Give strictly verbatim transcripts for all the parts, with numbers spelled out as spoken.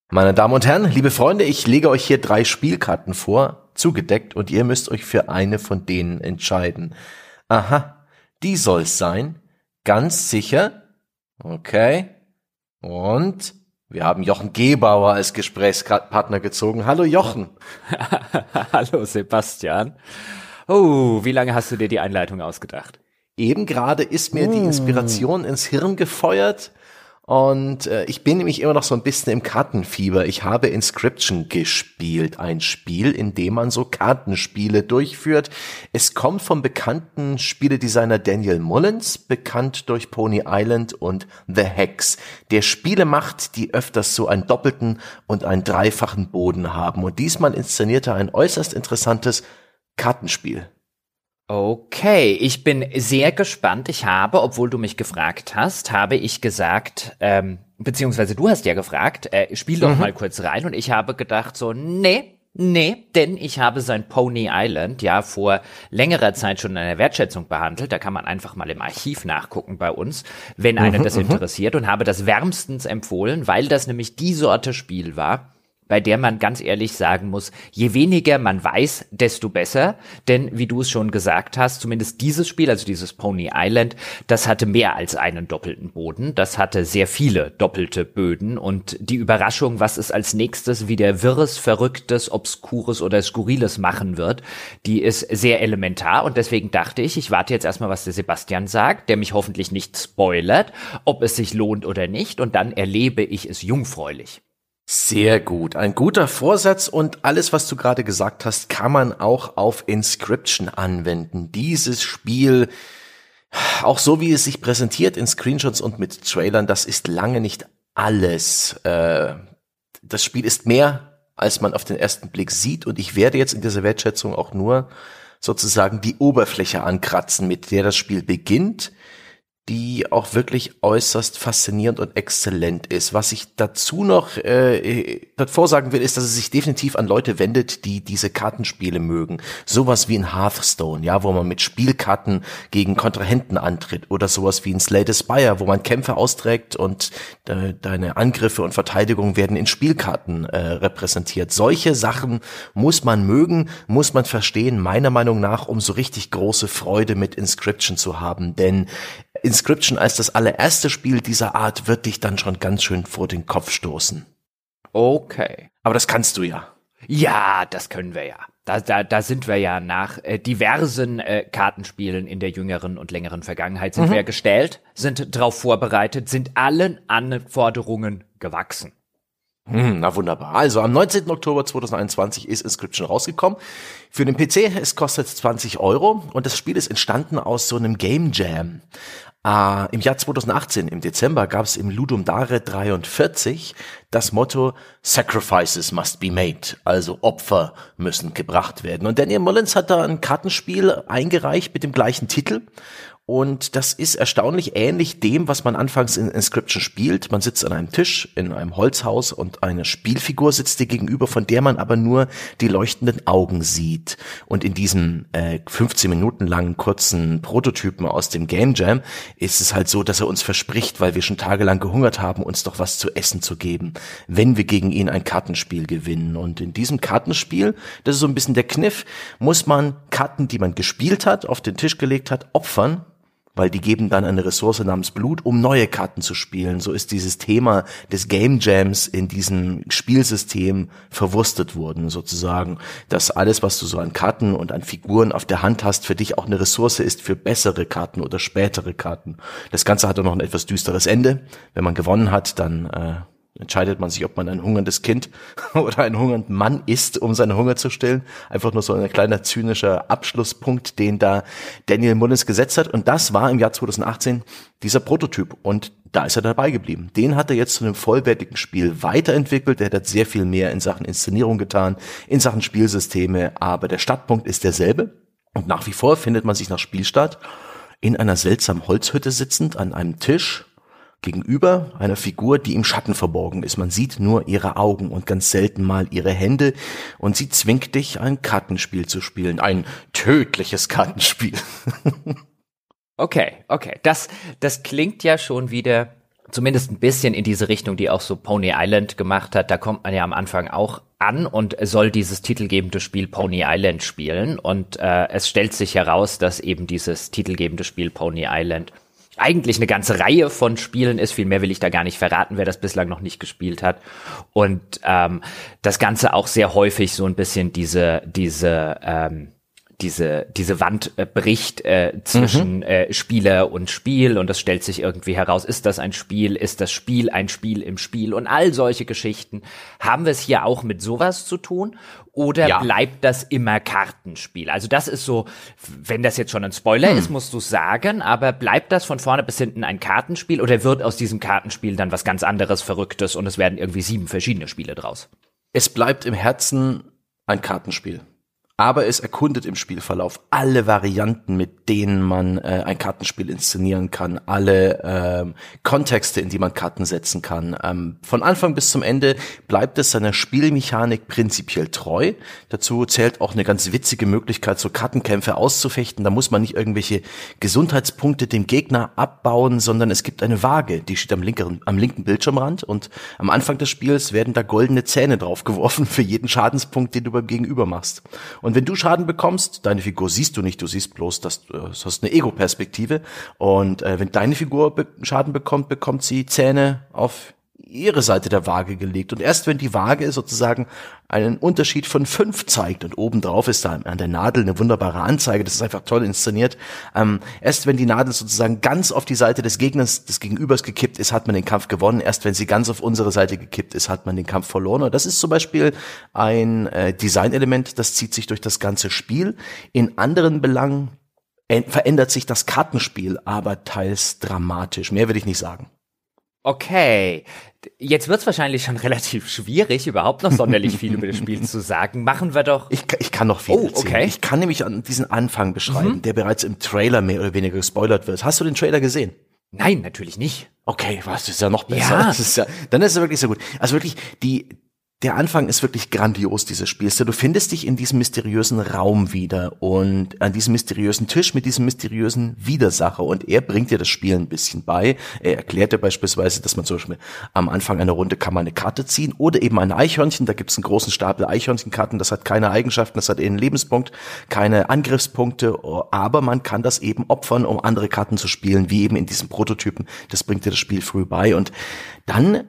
Meine Damen und Herren, liebe Freunde, ich lege euch hier drei Spielkarten vor, zugedeckt, und ihr müsst euch für eine von denen entscheiden. Aha, die soll's sein. Ganz sicher. Okay. Und wir haben Jochen Gebauer als Gesprächspartner gezogen. Hallo Jochen. Hallo Sebastian. Oh, wie lange hast du dir die Einleitung ausgedacht? Eben gerade ist mir die Inspiration ins Hirn gefeuert. Und äh, ich bin nämlich immer noch so ein bisschen im Kartenfieber. Ich habe Inscryption gespielt, ein Spiel, in dem man so Kartenspiele durchführt. Es kommt vom bekannten Spieledesigner Daniel Mullins, bekannt durch Pony Island und The Hex, der Spiele macht, die öfters so einen doppelten und einen dreifachen Boden haben. Und diesmal inszeniert er ein äußerst interessantes Kartenspiel. Okay, ich bin sehr gespannt. Ich habe, obwohl du mich gefragt hast, habe ich gesagt, ähm, beziehungsweise du hast ja gefragt, äh, spiel doch mhm. mal kurz rein, und ich habe gedacht so, nee, nee, denn ich habe sein Pony Island ja vor längerer Zeit schon in der Wertschätzung behandelt. Da kann man einfach mal im Archiv nachgucken bei uns, wenn einen mhm, das interessiert, und habe das wärmstens empfohlen, weil das nämlich die Sorte Spiel war, bei der man ganz ehrlich sagen muss, je weniger man weiß, desto besser. Denn wie du es schon gesagt hast, zumindest dieses Spiel, also dieses Pony Island, das hatte mehr als einen doppelten Boden. Das hatte sehr viele doppelte Böden. Und die Überraschung, was es als nächstes wieder Wirres, Verrücktes, Obskures oder Skurriles machen wird, die ist sehr elementar. Und deswegen dachte ich, ich warte jetzt erstmal, was der Sebastian sagt, der mich hoffentlich nicht spoilert, ob es sich lohnt oder nicht. Und dann erlebe ich es jungfräulich. Sehr gut, ein guter Vorsatz, und alles, was du gerade gesagt hast, kann man auch auf Inscryption anwenden. Dieses Spiel, auch so wie es sich präsentiert in Screenshots und mit Trailern, das ist lange nicht alles. Äh, das Spiel ist mehr, als man auf den ersten Blick sieht, und ich werde jetzt in dieser Wertschätzung auch nur sozusagen die Oberfläche ankratzen, mit der das Spiel beginnt, die auch wirklich äußerst faszinierend und exzellent ist. Was ich dazu noch äh, davor sagen will, ist, dass es sich definitiv an Leute wendet, die diese Kartenspiele mögen. Sowas wie in Hearthstone, ja, wo man mit Spielkarten gegen Kontrahenten antritt, oder sowas wie in Slay the Spire, wo man Kämpfe austrägt und äh, deine Angriffe und Verteidigung werden in Spielkarten äh, repräsentiert. Solche Sachen muss man mögen, muss man verstehen, meiner Meinung nach, um so richtig große Freude mit Inscryption zu haben, denn Inscryption als das allererste Spiel dieser Art wird dich dann schon ganz schön vor den Kopf stoßen. Okay. Aber das kannst du ja. Ja, das können wir ja. Da, da, da sind wir ja nach äh, diversen äh, Kartenspielen in der jüngeren und längeren Vergangenheit sind mhm. wir gestellt, sind darauf vorbereitet, sind allen Anforderungen gewachsen. Hm, na wunderbar. Also am neunzehnten Oktober zweitausendeinundzwanzig ist Inscryption rausgekommen. Für den P C, es kostet zwanzig Euro, und das Spiel ist entstanden aus so einem Game Jam. Äh, im Jahr zweitausendachtzehn, im Dezember, gab es im Ludum Dare dreiundvierzig das Motto Sacrifices must be made, also Opfer müssen gebracht werden. Und Daniel Mullins hat da ein Kartenspiel eingereicht mit dem gleichen Titel. Und das ist erstaunlich ähnlich dem, was man anfangs in Inscryption spielt. Man sitzt an einem Tisch in einem Holzhaus, und eine Spielfigur sitzt dir gegenüber, von der man aber nur die leuchtenden Augen sieht. Und in diesem äh, fünfzehn Minuten langen kurzen Prototypen aus dem Game Jam ist es halt so, dass er uns verspricht, weil wir schon tagelang gehungert haben, uns doch was zu essen zu geben, wenn wir gegen ihn ein Kartenspiel gewinnen. Und in diesem Kartenspiel, das ist so ein bisschen der Kniff, muss man Karten, die man gespielt hat, auf den Tisch gelegt hat, opfern, weil die geben dann eine Ressource namens Blut, um neue Karten zu spielen. So ist dieses Thema des Game Jams in diesem Spielsystem verwurstet worden, sozusagen, dass alles, was du so an Karten und an Figuren auf der Hand hast, für dich auch eine Ressource ist für bessere Karten oder spätere Karten. Das Ganze hat auch noch ein etwas düsteres Ende. Wenn man gewonnen hat, dann äh, entscheidet man sich, ob man ein hungerndes Kind oder einen hungernden Mann isst, um seinen Hunger zu stillen. Einfach nur so ein kleiner zynischer Abschlusspunkt, den da Daniel Mullins gesetzt hat. Und das war im Jahr zweitausendachtzehn dieser Prototyp. Und da ist er dabei geblieben. Den hat er jetzt zu einem vollwertigen Spiel weiterentwickelt. Er hat sehr viel mehr in Sachen Inszenierung getan, in Sachen Spielsysteme. Aber der Startpunkt ist derselbe. Und nach wie vor findet man sich nach Spielstart in einer seltsamen Holzhütte sitzend an einem Tisch gegenüber einer Figur, die im Schatten verborgen ist. Man sieht nur ihre Augen und ganz selten mal ihre Hände, und sie zwingt dich, ein Kartenspiel zu spielen. Ein tödliches Kartenspiel. Okay, okay. Das, das klingt ja schon wieder zumindest ein bisschen in diese Richtung, die auch so Pony Island gemacht hat. Da kommt man ja am Anfang auch an und soll dieses titelgebende Spiel Pony Island spielen. Und äh, es stellt sich heraus, dass eben dieses titelgebende Spiel Pony Island eigentlich eine ganze Reihe von Spielen ist. Viel mehr will ich da gar nicht verraten, wer das bislang noch nicht gespielt hat. Und ähm, das Ganze auch sehr häufig so ein bisschen diese diese ähm, diese diese Wand äh, bricht äh, zwischen mhm. äh, Spieler und Spiel, und das stellt sich irgendwie heraus, ist das ein Spiel, ist das Spiel ein Spiel im Spiel, und all solche Geschichten. Haben wir es hier auch mit sowas zu tun, oder ja. bleibt das immer Kartenspiel? Also das ist so, wenn das jetzt schon ein Spoiler hm. ist, musst du sagen, aber bleibt das von vorne bis hinten ein Kartenspiel, oder wird aus diesem Kartenspiel dann was ganz anderes, Verrücktes, und es werden irgendwie sieben verschiedene Spiele draus? Es bleibt im Herzen ein Kartenspiel. Aber es erkundet im Spielverlauf alle Varianten, mit denen man äh, ein Kartenspiel inszenieren kann, alle ähm, Kontexte, in die man Karten setzen kann. Ähm, von Anfang bis zum Ende bleibt es seiner Spielmechanik prinzipiell treu. Dazu zählt auch eine ganz witzige Möglichkeit, so Kartenkämpfe auszufechten. Da muss man nicht irgendwelche Gesundheitspunkte dem Gegner abbauen, sondern es gibt eine Waage, die steht am linken, am linken Bildschirmrand, und am Anfang des Spiels werden da goldene Zähne draufgeworfen für jeden Schadenspunkt, den du beim Gegenüber machst. Und wenn du Schaden bekommst, deine Figur siehst du nicht, du siehst bloß, dass du hast eine Ego-Perspektive, und äh, wenn deine Figur be- Schaden bekommt, bekommt sie Zähne auf ihre Seite der Waage gelegt, und erst wenn die Waage sozusagen einen Unterschied von fünf zeigt, und obendrauf ist da an der Nadel eine wunderbare Anzeige, das ist einfach toll inszeniert, ähm, erst wenn die Nadel sozusagen ganz auf die Seite des Gegners, des Gegenübers gekippt ist, hat man den Kampf gewonnen, erst wenn sie ganz auf unsere Seite gekippt ist, hat man den Kampf verloren. Und das ist zum Beispiel ein äh, Designelement, das zieht sich durch das ganze Spiel. In anderen Belangen äh, verändert sich das Kartenspiel aber teils dramatisch, mehr will ich nicht sagen. Okay, jetzt wird's wahrscheinlich schon relativ schwierig, überhaupt noch sonderlich viel über das Spiel zu sagen. Machen wir doch... Ich, ich kann noch viel oh, erzählen. Okay. Ich kann nämlich an diesen Anfang beschreiben, mhm. der bereits im Trailer mehr oder weniger gespoilert wird. Hast du den Trailer gesehen? Nein, natürlich nicht. Okay, was, das ist ja noch besser. Ja. Das ist ja, dann ist es wirklich so gut. Also wirklich, die... Der Anfang ist wirklich grandios dieses Spiels. Du findest dich in diesem mysteriösen Raum wieder und an diesem mysteriösen Tisch mit diesem mysteriösen Widersacher, und er bringt dir das Spiel ein bisschen bei. Er erklärt dir beispielsweise, dass man zum Beispiel am Anfang einer Runde kann man eine Karte ziehen oder eben ein Eichhörnchen. Da gibt es einen großen Stapel Eichhörnchenkarten. Das hat keine Eigenschaften, das hat einen Lebenspunkt, keine Angriffspunkte, aber man kann das eben opfern, um andere Karten zu spielen, wie eben in diesem Prototypen. Das bringt dir das Spiel früh bei, und dann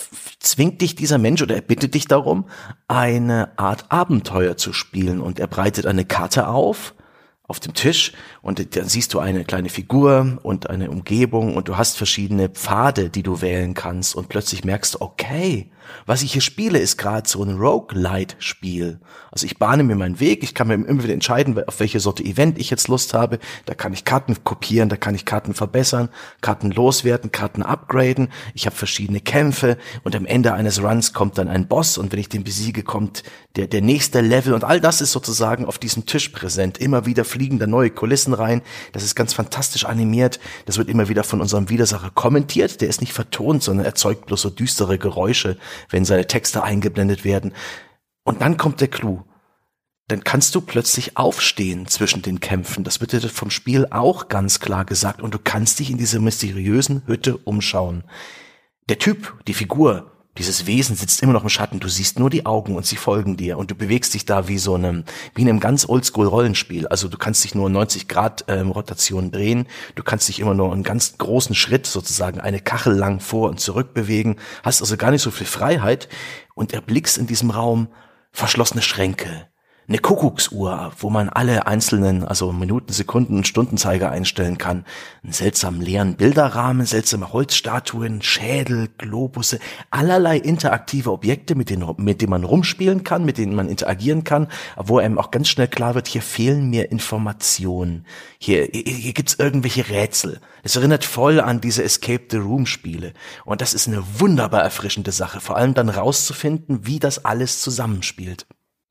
zwingt dich dieser Mensch oder er bittet dich darum, eine Art Abenteuer zu spielen, und er breitet eine Karte auf, auf dem Tisch, und dann siehst du eine kleine Figur und eine Umgebung, und du hast verschiedene Pfade, die du wählen kannst, und plötzlich merkst du, okay, was ich hier spiele, ist gerade so ein Roguelite-Spiel. Also ich bahne mir meinen Weg, ich kann mir immer wieder entscheiden, auf welche Sorte Event ich jetzt Lust habe. Da kann ich Karten kopieren, da kann ich Karten verbessern, Karten loswerden, Karten upgraden. Ich habe verschiedene Kämpfe, und am Ende eines Runs kommt dann ein Boss, und wenn ich den besiege, kommt der der nächste Level, und all das ist sozusagen auf diesem Tisch präsent. Immer wieder fliegen da neue Kulissen rein. Das ist ganz fantastisch animiert. Das wird immer wieder von unserem Widersacher kommentiert. Der ist nicht vertont, sondern erzeugt bloß so düstere Geräusche, wenn seine Texte eingeblendet werden. Und dann kommt der Clou. Dann kannst du plötzlich aufstehen zwischen den Kämpfen. Das wird dir vom Spiel auch ganz klar gesagt. Und du kannst dich in dieser mysteriösen Hütte umschauen. Der Typ, die Figur, dieses Wesen sitzt immer noch im Schatten. Du siehst nur die Augen, und sie folgen dir. Und du bewegst dich da wie so einem, wie in einem ganz Oldschool-Rollenspiel. Also du kannst dich nur neunzig Grad ähm, Rotation drehen. Du kannst dich immer nur einen ganz großen Schritt, sozusagen eine Kachel lang vor und zurück bewegen. Hast also gar nicht so viel Freiheit. Und erblickst in diesem Raum verschlossene Schränke, eine Kuckucksuhr, wo man alle einzelnen, also Minuten, Sekunden und Stundenzeiger einstellen kann, einen seltsamen leeren Bilderrahmen, seltsame Holzstatuen, Schädel, Globusse, allerlei interaktive Objekte, mit denen, mit denen man rumspielen kann, mit denen man interagieren kann, wo einem auch ganz schnell klar wird, hier fehlen mir Informationen, hier, hier, hier gibt's irgendwelche Rätsel. Es erinnert voll an diese Escape the Room Spiele, und das ist eine wunderbar erfrischende Sache, vor allem dann rauszufinden, wie das alles zusammenspielt.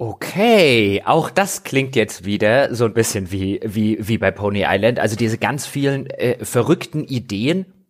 Okay, auch das klingt jetzt wieder so ein bisschen wie wie wie bei Pony Island. Also diese ganz vielen äh, verrückten Ideen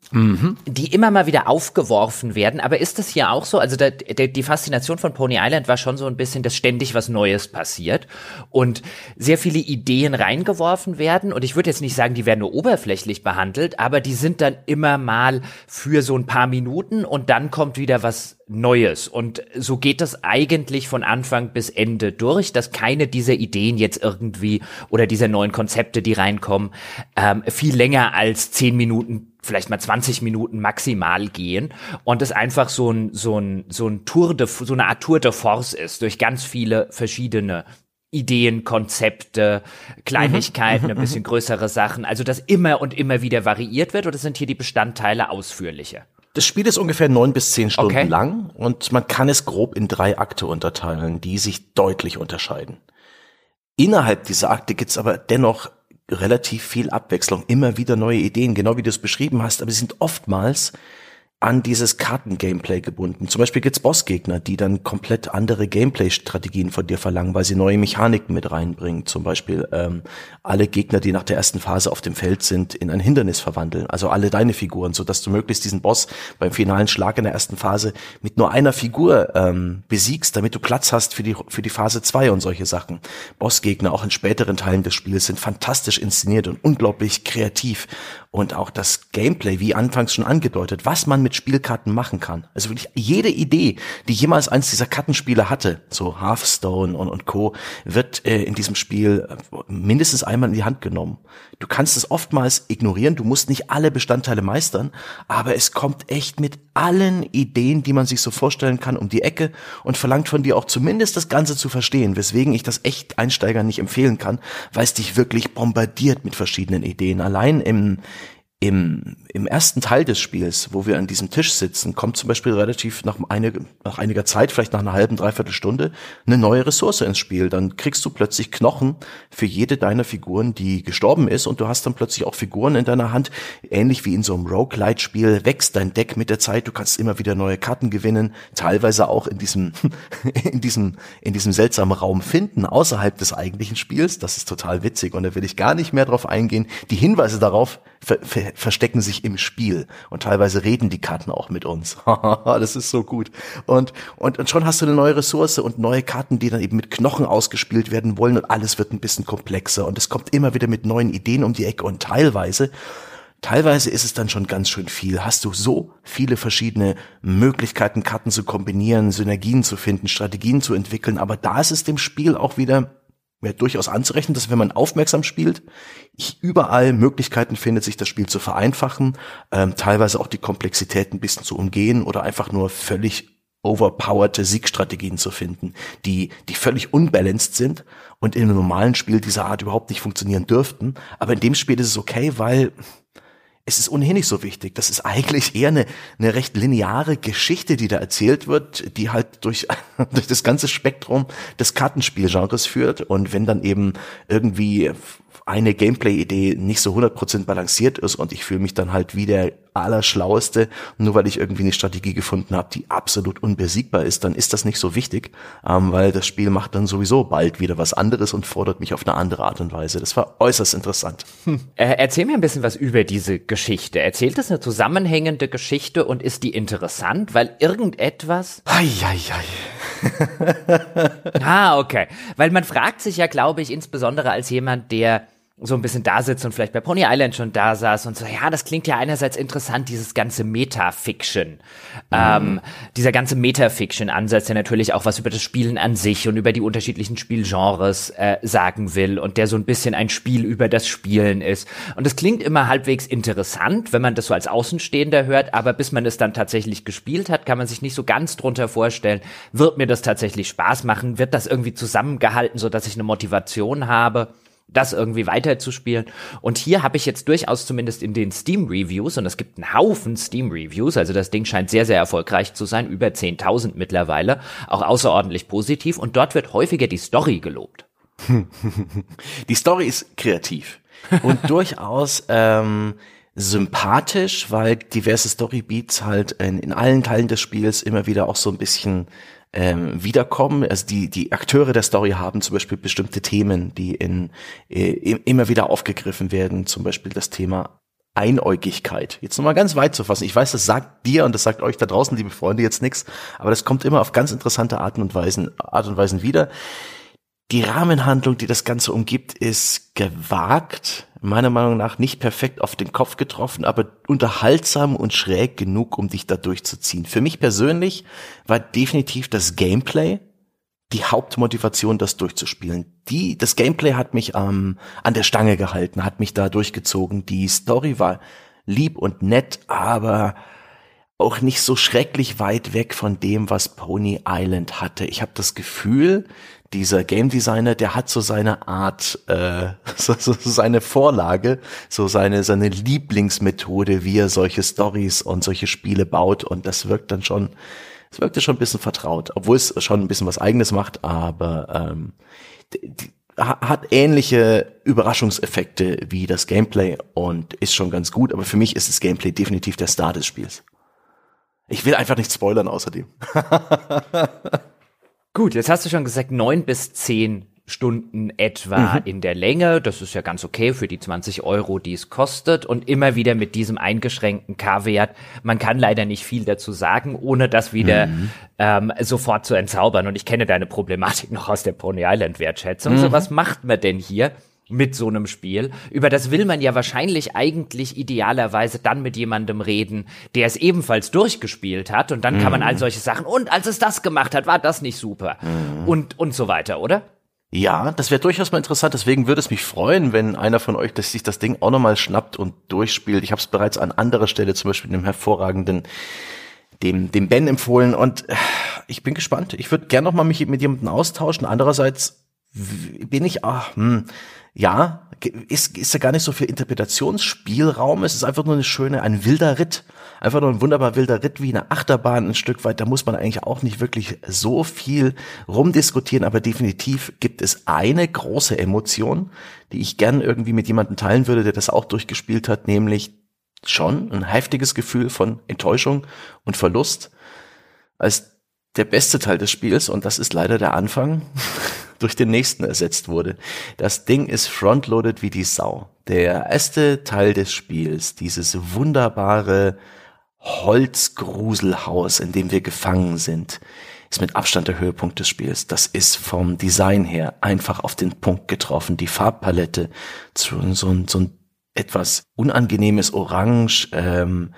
mhm. die immer mal wieder aufgeworfen werden. Aber ist das hier auch so? Also der, der, die Faszination von Pony Island war schon so ein bisschen, dass ständig was Neues passiert und sehr viele Ideen reingeworfen werden. Und ich würde jetzt nicht sagen, die werden nur oberflächlich behandelt, aber die sind dann immer mal für so ein paar Minuten und dann kommt wieder was Neues. Und so geht das eigentlich von Anfang bis Ende durch, dass keine dieser Ideen jetzt irgendwie oder dieser neuen Konzepte, die reinkommen, ähm, viel länger als zehn Minuten, vielleicht mal zwanzig Minuten maximal gehen und es einfach so ein, so ein, so ein Tour de, so eine Art Tour de Force ist durch ganz viele verschiedene Ideen, Konzepte, Kleinigkeiten, mhm, ein bisschen größere Sachen, also dass immer und immer wieder variiert wird oder sind hier die Bestandteile ausführlicher? Das Spiel ist ungefähr neun bis zehn Stunden okay. lang und man kann es grob in drei Akte unterteilen, die sich deutlich unterscheiden. Innerhalb dieser Akte gibt's aber dennoch relativ viel Abwechslung, immer wieder neue Ideen, genau wie du es beschrieben hast, aber sie sind oftmals an dieses Karten-Gameplay gebunden. Zum Beispiel gibt's Bossgegner, die dann komplett andere Gameplay-Strategien von dir verlangen, weil sie neue Mechaniken mit reinbringen. Zum Beispiel ähm, alle Gegner, die nach der ersten Phase auf dem Feld sind, in ein Hindernis verwandeln. Also alle deine Figuren, so dass du möglichst diesen Boss beim finalen Schlag in der ersten Phase mit nur einer Figur ähm, besiegst, damit du Platz hast für die für die Phase zwei und solche Sachen. Bossgegner auch in späteren Teilen des Spiels sind fantastisch inszeniert und unglaublich kreativ. Und auch das Gameplay, wie anfangs schon angedeutet, was man mit Spielkarten machen kann. Also wirklich jede Idee, die jemals eins dieser Kartenspiele hatte, so Hearthstone und, und Co., wird äh, in diesem Spiel mindestens einmal in die Hand genommen. Du kannst es oftmals ignorieren, du musst nicht alle Bestandteile meistern, aber es kommt echt mit allen Ideen, die man sich so vorstellen kann, um die Ecke und verlangt von dir auch zumindest das Ganze zu verstehen, weswegen ich das echt Einsteigern nicht empfehlen kann, weil es dich wirklich bombardiert mit verschiedenen Ideen. Allein im Im, im ersten Teil des Spiels, wo wir an diesem Tisch sitzen, kommt zum Beispiel relativ nach, eine, nach einiger Zeit, vielleicht nach einer halben, dreiviertel Stunde, eine neue Ressource ins Spiel. Dann kriegst du plötzlich Knochen für jede deiner Figuren, die gestorben ist, und du hast dann plötzlich auch Figuren in deiner Hand. Ähnlich wie in so einem Roguelite-Spiel wächst dein Deck mit der Zeit. Du kannst immer wieder neue Karten gewinnen, teilweise auch in diesem, in diesem, in diesem seltsamen Raum finden, außerhalb des eigentlichen Spiels. Das ist total witzig und da will ich gar nicht mehr drauf eingehen. Die Hinweise darauf ver ver verstecken sich im Spiel und teilweise reden die Karten auch mit uns. Das ist so gut. Und, und, und schon hast du eine neue Ressource und neue Karten, die dann eben mit Knochen ausgespielt werden wollen und alles wird ein bisschen komplexer und es kommt immer wieder mit neuen Ideen um die Ecke und teilweise Teilweise ist es dann schon ganz schön viel. Hast du so viele verschiedene Möglichkeiten, Karten zu kombinieren, Synergien zu finden, Strategien zu entwickeln, aber da ist es dem Spiel auch wieder ja, durchaus anzurechnen, dass wenn man aufmerksam spielt, ich überall Möglichkeiten findet, sich das Spiel zu vereinfachen, ähm, teilweise auch die Komplexität ein bisschen zu umgehen oder einfach nur völlig overpowerte Siegstrategien zu finden, die die völlig unbalanced sind und in einem normalen Spiel dieser Art überhaupt nicht funktionieren dürften. Aber in dem Spiel ist es okay, weil es ist ohnehin nicht so wichtig. Das ist eigentlich eher eine, eine recht lineare Geschichte, die da erzählt wird, die halt durch, durch das ganze Spektrum des Kartenspielgenres führt. Und wenn dann eben irgendwie eine Gameplay-Idee nicht so hundert Prozent balanciert ist und ich fühle mich dann halt wie der Allerschlaueste, nur weil ich irgendwie eine Strategie gefunden habe, die absolut unbesiegbar ist, dann ist das nicht so wichtig, ähm, weil das Spiel macht dann sowieso bald wieder was anderes und fordert mich auf eine andere Art und Weise. Das war äußerst interessant. Hm. Äh, erzähl mir ein bisschen was über diese Geschichte. Erzählt es eine zusammenhängende Geschichte und ist die interessant, weil irgendetwas... Ei, ei, ei. Ah, okay. Weil man fragt sich ja, glaube ich, insbesondere als jemand, der so ein bisschen da sitzt und vielleicht bei Pony Island schon da saß und so, ja, das klingt ja einerseits interessant, dieses ganze Metafiction, mhm. ähm, dieser ganze Metafiction-Ansatz, der natürlich auch was über das Spielen an sich und über die unterschiedlichen Spielgenres äh, sagen will und der so ein bisschen ein Spiel über das Spielen ist. Und das klingt immer halbwegs interessant, wenn man das so als Außenstehender hört, aber bis man es dann tatsächlich gespielt hat, kann man sich nicht so ganz drunter vorstellen, wird mir das tatsächlich Spaß machen, wird das irgendwie zusammengehalten, so dass ich eine Motivation habe, das irgendwie weiterzuspielen. Und hier habe ich jetzt durchaus zumindest in den Steam-Reviews, und es gibt einen Haufen Steam-Reviews, also das Ding scheint sehr, sehr erfolgreich zu sein, über zehntausend mittlerweile, auch außerordentlich positiv, und dort wird häufiger die Story gelobt. Die Story ist kreativ und durchaus ähm, sympathisch, weil diverse Storybeats halt in, in allen Teilen des Spiels immer wieder auch so ein bisschen Ähm, wiederkommen. Also die die Akteure der Story haben zum Beispiel bestimmte Themen, die in äh, immer wieder aufgegriffen werden. Zum Beispiel das Thema Einäugigkeit. Jetzt nochmal ganz weit zu fassen. Ich weiß, das sagt dir und das sagt euch da draußen, liebe Freunde, jetzt nichts, aber das kommt immer auf ganz interessante Arten und Weisen, Art und Weisen wieder. Die Rahmenhandlung, die das Ganze umgibt, ist gewagt, meiner Meinung nach nicht perfekt auf den Kopf getroffen, aber unterhaltsam und schräg genug, um dich da durchzuziehen. Für mich persönlich war definitiv das Gameplay die Hauptmotivation, das durchzuspielen. Die, das Gameplay hat mich ähm, an der Stange gehalten, hat mich da durchgezogen. Die Story war lieb und nett, aber auch nicht so schrecklich weit weg von dem, was Pony Island hatte. Ich habe das Gefühl, dieser Game Designer, der hat so seine Art, äh, so, so seine Vorlage, so seine seine Lieblingsmethode, wie er solche Stories und solche Spiele baut, und das wirkt dann schon, es wirkte schon ein bisschen vertraut, obwohl es schon ein bisschen was Eigenes macht, aber ähm, die, die, hat ähnliche Überraschungseffekte wie das Gameplay und ist schon ganz gut, aber für mich ist das Gameplay definitiv der Star des Spiels. Ich will einfach nicht spoilern außerdem. Gut, jetzt hast du schon gesagt, neun bis zehn Stunden etwa mhm. in der Länge. Das ist ja ganz okay für die zwanzig Euro, die es kostet. Und immer wieder mit diesem eingeschränkten K-Wert. Man kann leider nicht viel dazu sagen, ohne das wieder mhm. ähm, sofort zu entzaubern. Und ich kenne deine Problematik noch aus der Pony Island Wertschätzung. Mhm. So, was macht man denn hier mit so einem Spiel? Über das will man ja wahrscheinlich eigentlich idealerweise dann mit jemandem reden, der es ebenfalls durchgespielt hat, und dann mhm. kann man all solche Sachen, und als es das gemacht hat, war das nicht super mhm. und und so weiter, oder? Ja, das wäre durchaus mal interessant, deswegen würde es mich freuen, wenn einer von euch dass sich das Ding auch nochmal schnappt und durchspielt. Ich habe es bereits an anderer Stelle, zum Beispiel dem hervorragenden dem dem Ben empfohlen, und ich bin gespannt. Ich würde gerne nochmal mich mit jemandem austauschen. Andererseits bin ich, ach, hm, ja, ist, ist ja gar nicht so viel Interpretationsspielraum. Es ist einfach nur eine schöne, ein wilder Ritt. Einfach nur ein wunderbar wilder Ritt wie eine Achterbahn ein Stück weit. Da muss man eigentlich auch nicht wirklich so viel rumdiskutieren, aber definitiv gibt es eine große Emotion, die ich gern irgendwie mit jemandem teilen würde, der das auch durchgespielt hat, nämlich schon ein heftiges Gefühl von Enttäuschung und Verlust als der beste Teil des Spiels, und das ist leider der Anfang, durch den nächsten ersetzt wurde. Das Ding ist frontloaded wie die Sau. Der erste Teil des Spiels, dieses wunderbare Holzgruselhaus, in dem wir gefangen sind, ist mit Abstand der Höhepunkt des Spiels. Das ist vom Design her einfach auf den Punkt getroffen. Die Farbpalette, so, so, so ein etwas unangenehmes Orange, ähm,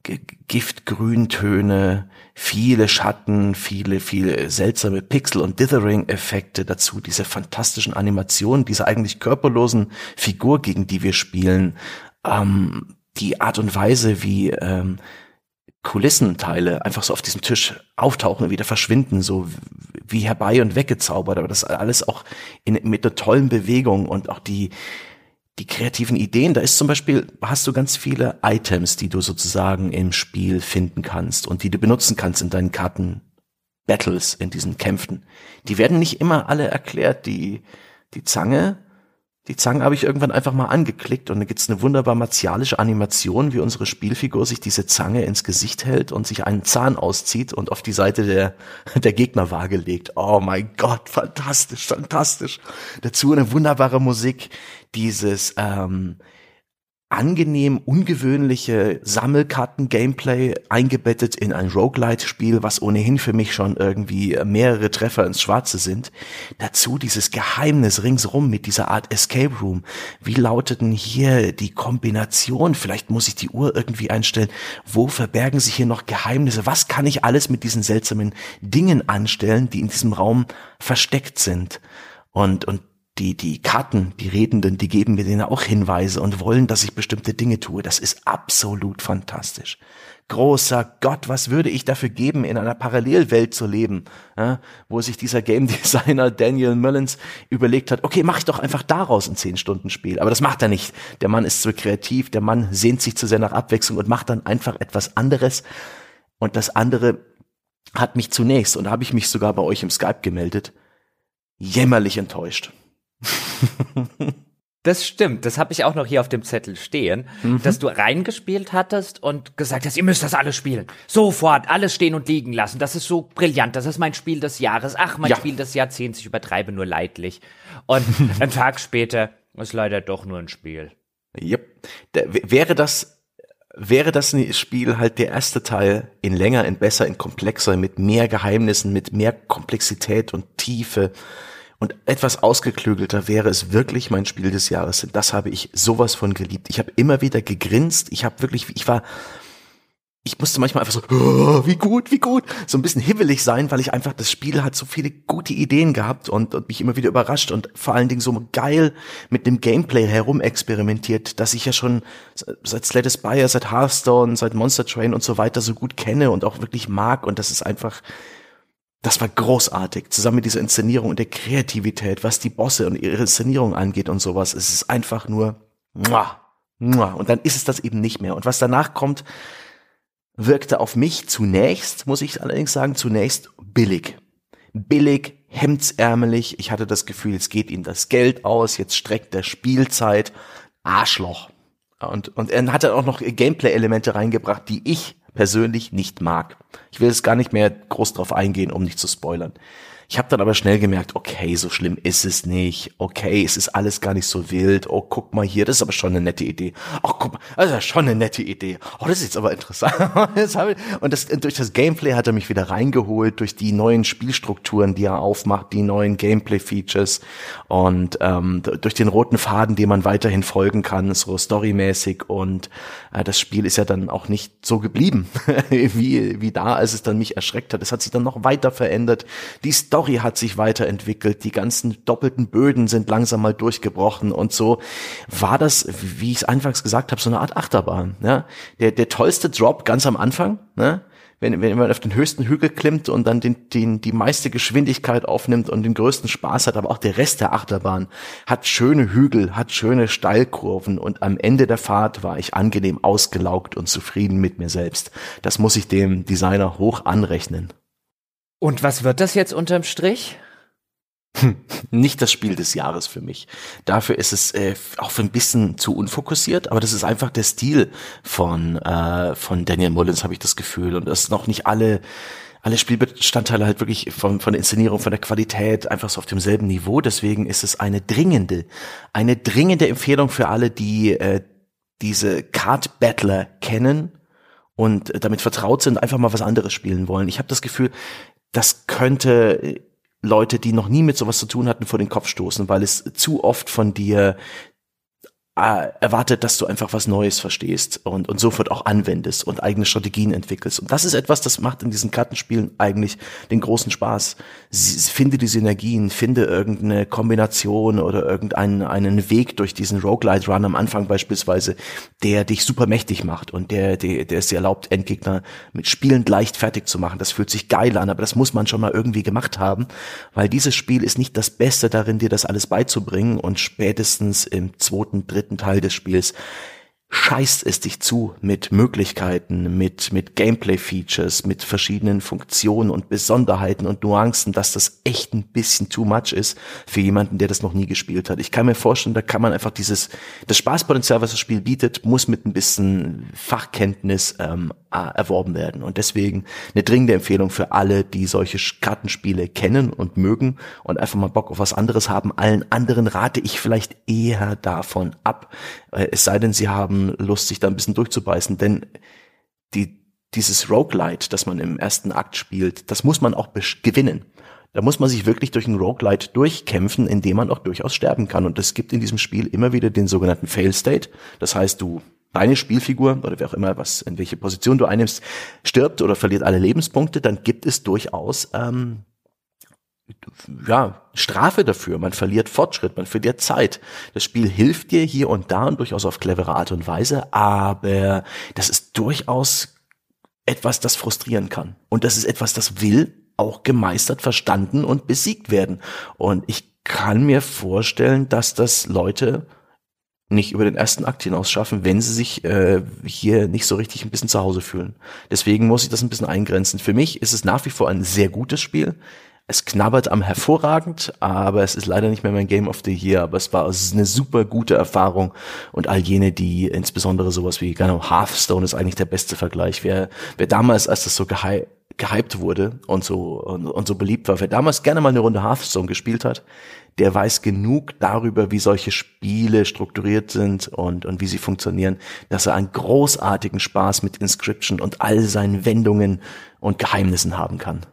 Giftgrüntöne, viele Schatten, viele, viele seltsame Pixel- und Dithering-Effekte, dazu diese fantastischen Animationen, diese eigentlich körperlosen Figur, gegen die wir spielen, ähm, die Art und Weise, wie ähm, Kulissenteile einfach so auf diesem Tisch auftauchen und wieder verschwinden, so wie herbei und weggezaubert, aber das alles auch in, mit einer tollen Bewegung, und auch die Die kreativen Ideen, da ist zum Beispiel, hast du ganz viele Items, die du sozusagen im Spiel finden kannst und die du benutzen kannst in deinen Karten-Battles, in diesen Kämpfen. Die werden nicht immer alle erklärt. Die, die Zange, die Zange habe ich irgendwann einfach mal angeklickt, und da gibt's eine wunderbar martialische Animation, wie unsere Spielfigur sich diese Zange ins Gesicht hält und sich einen Zahn auszieht und auf die Seite der, der Gegnerwaage legt. Oh mein Gott, fantastisch, fantastisch. Dazu eine wunderbare Musik. Dieses ähm, angenehm ungewöhnliche Sammelkarten-Gameplay eingebettet in ein Roguelite-Spiel, was ohnehin für mich schon irgendwie mehrere Treffer ins Schwarze sind. Dazu dieses Geheimnis ringsrum mit dieser Art Escape Room. Wie lautet denn hier die Kombination? Vielleicht muss ich die Uhr irgendwie einstellen. Wo verbergen sich hier noch Geheimnisse? Was kann ich alles mit diesen seltsamen Dingen anstellen, die in diesem Raum versteckt sind? Und, und Die, die Karten, die Redenden, die geben mir denen auch Hinweise und wollen, dass ich bestimmte Dinge tue. Das ist absolut fantastisch. Großer Gott, was würde ich dafür geben, in einer Parallelwelt zu leben, ja, wo sich dieser Game Designer Daniel Mullins überlegt hat, okay, mach ich doch einfach daraus ein zehn Stunden Spiel. Aber das macht er nicht. Der Mann ist zu kreativ, der Mann sehnt sich zu sehr nach Abwechslung und macht dann einfach etwas anderes. Und das andere hat mich zunächst, und da habe ich mich sogar bei euch im Skype gemeldet, jämmerlich enttäuscht. Das stimmt, das habe ich auch noch hier auf dem Zettel stehen, mhm. dass du reingespielt hattest und gesagt hast, ihr müsst das alles spielen. Sofort, alles stehen und liegen lassen. Das ist so brillant, das ist mein Spiel des Jahres. Ach, mein ja. Spiel des Jahrzehnts, ich übertreibe nur leidlich. Und einen Tag später ist leider doch nur ein Spiel. Yep. Da, wäre das wäre das Spiel halt der erste Teil in länger, in besser, in komplexer, mit mehr Geheimnissen, mit mehr Komplexität und Tiefe und etwas ausgeklügelter, wäre es wirklich mein Spiel des Jahres. Und das habe ich sowas von geliebt. Ich habe immer wieder gegrinst. Ich habe wirklich, ich war, ich musste manchmal einfach so, oh, wie gut, wie gut, so ein bisschen hibbelig sein, weil ich einfach, das Spiel hat so viele gute Ideen gehabt und, und mich immer wieder überrascht und vor allen Dingen so geil mit dem Gameplay herumexperimentiert, dass ich ja schon seit Slay the Spire, seit Hearthstone, seit Monster Train und so weiter so gut kenne und auch wirklich mag, und das ist einfach, das war großartig, zusammen mit dieser Inszenierung und der Kreativität, was die Bosse und ihre Inszenierung angeht und sowas. Es ist einfach nur, muah, muah. Und dann ist es das eben nicht mehr. Und was danach kommt, wirkte auf mich zunächst, muss ich allerdings sagen, zunächst billig. Billig, hemdsärmelig. Ich hatte das Gefühl, jetzt geht ihm das Geld aus, jetzt streckt der Spielzeit. Arschloch. Und, und er hat dann auch noch Gameplay-Elemente reingebracht, die ich persönlich nicht mag. Ich will jetzt gar nicht mehr groß drauf eingehen, um nicht zu spoilern. Ich habe dann aber schnell gemerkt, okay, so schlimm ist es nicht. Okay, es ist alles gar nicht so wild. Oh, guck mal hier, das ist aber schon eine nette Idee. Oh, guck mal, das ist ja schon eine nette Idee. Oh, das ist jetzt aber interessant. Und das, durch das Gameplay hat er mich wieder reingeholt, durch die neuen Spielstrukturen, die er aufmacht, die neuen Gameplay-Features und ähm, durch den roten Faden, dem man weiterhin folgen kann, so storymäßig. Und äh, das Spiel ist ja dann auch nicht so geblieben, wie, wie da, als es dann mich erschreckt hat. Es hat sich dann noch weiter verändert. Die Story hat sich weiterentwickelt, die ganzen doppelten Böden sind langsam mal durchgebrochen und so war das, wie ich es anfangs gesagt habe, so eine Art Achterbahn. Ja? Der, der tollste Drop ganz am Anfang, ne? wenn, wenn man auf den höchsten Hügel klimmt und dann den, den, die meiste Geschwindigkeit aufnimmt und den größten Spaß hat, aber auch der Rest der Achterbahn hat schöne Hügel, hat schöne Steilkurven, und am Ende der Fahrt war ich angenehm ausgelaugt und zufrieden mit mir selbst. Das muss ich dem Designer hoch anrechnen. Und was wird das jetzt unterm Strich? Hm, nicht das Spiel des Jahres für mich. Dafür ist es äh, auch für ein bisschen zu unfokussiert, aber das ist einfach der Stil von äh, von Daniel Mullins, habe ich das Gefühl. Und das ist noch nicht alle alle Spielbestandteile halt wirklich von von der Inszenierung, von der Qualität einfach so auf demselben Niveau. Deswegen ist es eine dringende, eine dringende Empfehlung für alle, die äh, diese Card Battler kennen und damit vertraut sind, einfach mal was anderes spielen wollen. Ich habe das Gefühl, das könnte Leute, die noch nie mit sowas zu tun hatten, vor den Kopf stoßen, weil es zu oft von dir äh, erwartet, dass du einfach was Neues verstehst und, und sofort auch anwendest und eigene Strategien entwickelst. Und das ist etwas, das macht in diesen Kartenspielen eigentlich den großen Spaß. Sie, finde die Synergien, finde irgendeine Kombination oder irgendeinen einen Weg durch diesen Roguelite-Run am Anfang beispielsweise, der dich super mächtig macht und der, der, der es dir erlaubt, Endgegner mit spielend leicht fertig zu machen. Das fühlt sich geil an, aber das muss man schon mal irgendwie gemacht haben, weil dieses Spiel ist nicht das Beste darin, dir das alles beizubringen, und spätestens im zweiten, dritten Teil des Spiels scheißt es dich zu mit Möglichkeiten, mit mit Gameplay-Features, mit verschiedenen Funktionen und Besonderheiten und Nuancen, dass das echt ein bisschen too much ist für jemanden, der das noch nie gespielt hat. Ich kann mir vorstellen, da kann man einfach dieses, das Spaßpotenzial, was das Spiel bietet, muss mit ein bisschen Fachkenntnis ähm, erworben werden. Und deswegen eine dringende Empfehlung für alle, die solche Kartenspiele kennen und mögen und einfach mal Bock auf was anderes haben. Allen anderen rate ich vielleicht eher davon ab, es sei denn, sie haben Lust, sich da ein bisschen durchzubeißen, denn die, dieses Roguelite, das man im ersten Akt spielt, das muss man auch gewinnen. Da muss man sich wirklich durch ein Roguelite durchkämpfen, indem man auch durchaus sterben kann. Und es gibt in diesem Spiel immer wieder den sogenannten Fail State. Das heißt, du, deine Spielfigur oder wer auch immer, was in welche Position du einnimmst, stirbt oder verliert alle Lebenspunkte, dann gibt es durchaus ähm, ja, Strafe dafür. Man verliert Fortschritt, man verliert Zeit. Das Spiel hilft dir hier und da und durchaus auf clevere Art und Weise, aber das ist durchaus etwas, das frustrieren kann. Und das ist etwas, das will auch gemeistert, verstanden und besiegt werden. Und ich kann mir vorstellen, dass das Leute nicht über den ersten Akt hinaus schaffen, wenn sie sich äh, hier nicht so richtig ein bisschen zu Hause fühlen. Deswegen muss ich das ein bisschen eingrenzen. Für mich ist es nach wie vor ein sehr gutes Spiel, Es knabbert am hervorragend, aber es ist leider nicht mehr mein Game of the Year, aber es war eine super gute Erfahrung und all jene, die insbesondere sowas wie, genau, Hearthstone ist eigentlich der beste Vergleich. Wer, wer damals, als das so gehy- gehypt wurde und so, und, und so beliebt war, wer damals gerne mal eine Runde Hearthstone gespielt hat, der weiß genug darüber, wie solche Spiele strukturiert sind und, und wie sie funktionieren, dass er einen großartigen Spaß mit Inscription und all seinen Wendungen und Geheimnissen haben kann.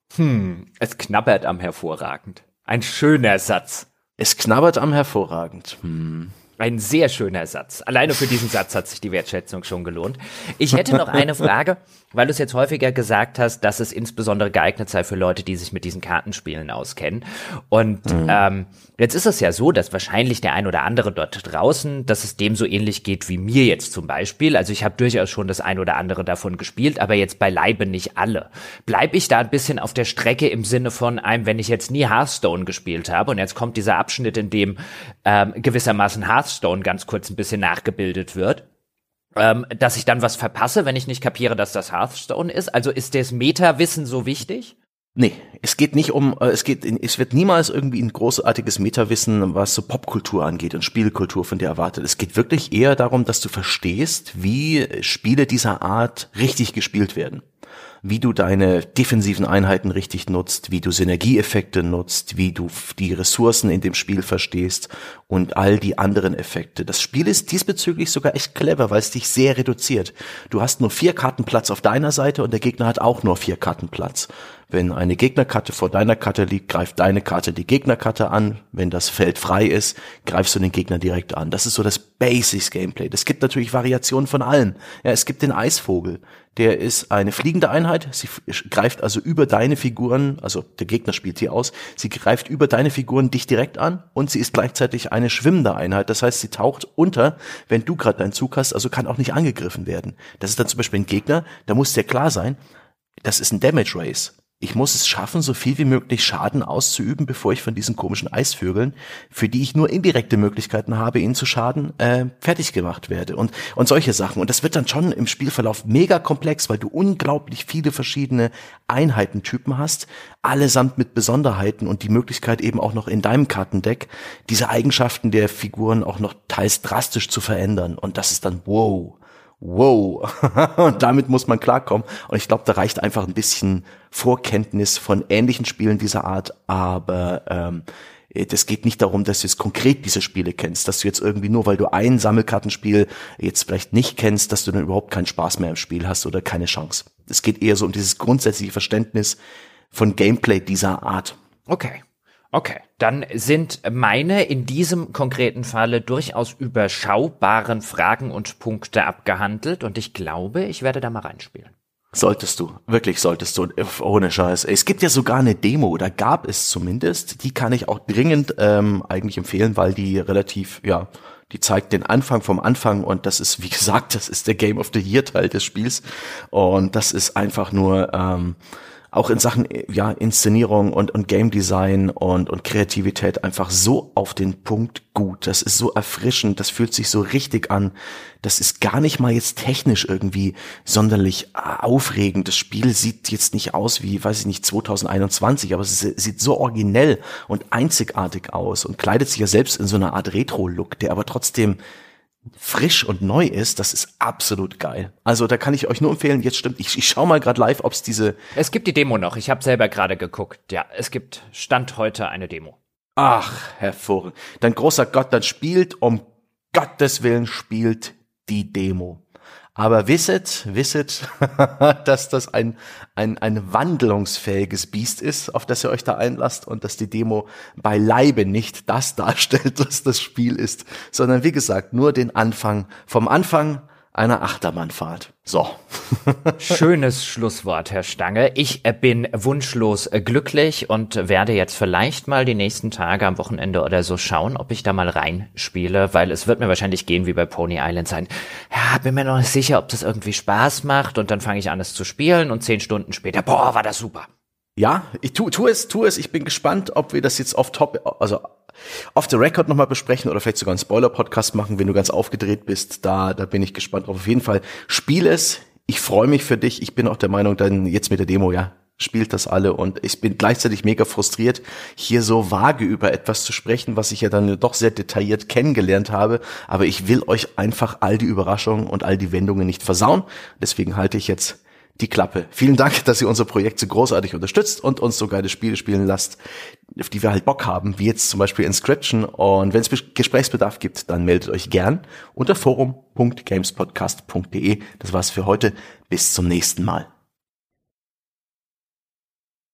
Hm, es knabbert am hervorragend. Ein schöner Satz. Es knabbert am hervorragend. Hm. Ein sehr schöner Satz. Alleine für diesen Satz hat sich die Wertschätzung schon gelohnt. Ich hätte noch eine Frage, weil du es jetzt häufiger gesagt hast, dass es insbesondere geeignet sei für Leute, die sich mit diesen Kartenspielen auskennen. Und mhm. ähm, jetzt ist es ja so, dass wahrscheinlich der ein oder andere dort draußen, dass es dem so ähnlich geht wie mir jetzt zum Beispiel. Also ich habe durchaus schon das ein oder andere davon gespielt, aber jetzt beileibe nicht alle. Bleib ich da ein bisschen auf der Strecke im Sinne von einem, wenn ich jetzt nie Hearthstone gespielt habe und jetzt kommt dieser Abschnitt, in dem ähm, gewissermaßen Hearthstone Stone ganz kurz ein bisschen nachgebildet wird, ähm, dass ich dann was verpasse, wenn ich nicht kapiere, dass das Hearthstone ist. Also ist das Meta-Wissen so wichtig? Nee, es geht nicht um, es geht, es wird niemals irgendwie ein großartiges Meta-Wissen, was so Popkultur angeht und Spielkultur von dir erwartet. Es geht wirklich eher darum, dass du verstehst, wie Spiele dieser Art richtig gespielt werden. Wie du deine defensiven Einheiten richtig nutzt, wie du Synergieeffekte nutzt, wie du die Ressourcen in dem Spiel verstehst und all die anderen Effekte. Das Spiel ist diesbezüglich sogar echt clever, weil es dich sehr reduziert. Du hast nur vier Karten Platz auf deiner Seite und der Gegner hat auch nur vier Karten Platz. Wenn eine Gegnerkarte vor deiner Karte liegt, greift deine Karte die Gegnerkarte an. Wenn das Feld frei ist, greifst du den Gegner direkt an. Das ist so das Basics-Gameplay. Es gibt natürlich Variationen von allem. Ja, es gibt den Eisvogel. Der ist eine fliegende Einheit. Sie greift also über deine Figuren, also der Gegner spielt sie aus. Sie greift über deine Figuren dich direkt an und sie ist gleichzeitig eine schwimmende Einheit. Das heißt, sie taucht unter, wenn du gerade deinen Zug hast, also kann auch nicht angegriffen werden. Das ist dann zum Beispiel ein Gegner, da muss dir klar sein, das ist ein Damage Race. Ich muss es schaffen, so viel wie möglich Schaden auszuüben, bevor ich von diesen komischen Eisvögeln, für die ich nur indirekte Möglichkeiten habe, ihnen zu schaden, äh, fertig gemacht werde und und solche Sachen. Und das wird dann schon im Spielverlauf mega komplex, weil du unglaublich viele verschiedene Einheitentypen hast, allesamt mit Besonderheiten und die Möglichkeit eben auch noch in deinem Kartendeck diese Eigenschaften der Figuren auch noch teils drastisch zu verändern. Und das ist dann wow. Wow, und damit muss man klarkommen. Und ich glaube, da reicht einfach ein bisschen Vorkenntnis von ähnlichen Spielen dieser Art, aber ähm, das geht nicht darum, dass du jetzt konkret diese Spiele kennst, dass du jetzt irgendwie nur, weil du ein Sammelkartenspiel jetzt vielleicht nicht kennst, dass du dann überhaupt keinen Spaß mehr im Spiel hast oder keine Chance. Es geht eher so um dieses grundsätzliche Verständnis von Gameplay dieser Art. Okay. Okay, dann sind meine in diesem konkreten Falle durchaus überschaubaren Fragen und Punkte abgehandelt und ich glaube, ich werde da mal reinspielen. Solltest du, wirklich solltest du, ohne Scheiß. Es gibt ja sogar eine Demo, oder gab es zumindest, die kann ich auch dringend ähm, eigentlich empfehlen, weil die relativ, ja, die zeigt den Anfang vom Anfang und das ist, wie gesagt, das ist der Game of the Year Teil des Spiels und das ist einfach nur ähm, auch in Sachen ja Inszenierung und und Game Design und und Kreativität einfach so auf den Punkt gut. Das ist so erfrischend, das fühlt sich so richtig an. Das ist gar nicht mal jetzt technisch irgendwie sonderlich aufregend. Das Spiel sieht jetzt nicht aus wie, weiß ich nicht, zwanzig einundzwanzig, aber es sieht so originell und einzigartig aus und kleidet sich ja selbst in so eine Art Retro-Look, der aber trotzdem frisch und neu ist, das ist absolut geil. Also da kann ich euch nur empfehlen, jetzt stimmt, ich, ich schau mal gerade live, ob es diese... Es gibt die Demo noch, ich habe selber gerade geguckt. Ja, es gibt Stand heute eine Demo. Ach, hervorragend. Dann großer Gott, dann spielt, um Gottes Willen spielt die Demo. Aber wisset, wisset, dass das ein, ein, ein wandlungsfähiges Biest ist, auf das ihr euch da einlasst und dass die Demo beileibe nicht das darstellt, was das Spiel ist, sondern wie gesagt, nur den Anfang, vom Anfang einer Achterbahnfahrt. So. Schönes Schlusswort, Herr Stange. Ich bin wunschlos glücklich und werde jetzt vielleicht mal die nächsten Tage am Wochenende oder so schauen, ob ich da mal reinspiele, weil es wird mir wahrscheinlich gehen wie bei Pony Island sein. Ja, bin mir noch nicht sicher, ob das irgendwie Spaß macht und dann fange ich an, es zu spielen und zehn Stunden später, boah, war das super. Ja, ich tu, tu es, tu es. Ich bin gespannt, ob wir das jetzt off top, also off the record nochmal besprechen oder vielleicht sogar einen Spoiler-Podcast machen, wenn du ganz aufgedreht bist. Da, da bin ich gespannt drauf. Auf jeden Fall, spiel es. Ich freue mich für dich. Ich bin auch der Meinung, dann jetzt mit der Demo, ja, spielt das alle und ich bin gleichzeitig mega frustriert, hier so vage über etwas zu sprechen, was ich ja dann doch sehr detailliert kennengelernt habe, aber ich will euch einfach all die Überraschungen und all die Wendungen nicht versauen, deswegen halte ich jetzt die Klappe. Vielen Dank, dass ihr unser Projekt so großartig unterstützt und uns so geile Spiele spielen lasst, auf die wir halt Bock haben, wie jetzt zum Beispiel Inscription, und wenn es Gesprächsbedarf gibt, dann meldet euch gern unter forum punkt gamespodcast punkt de. Das war's für heute, bis zum nächsten Mal.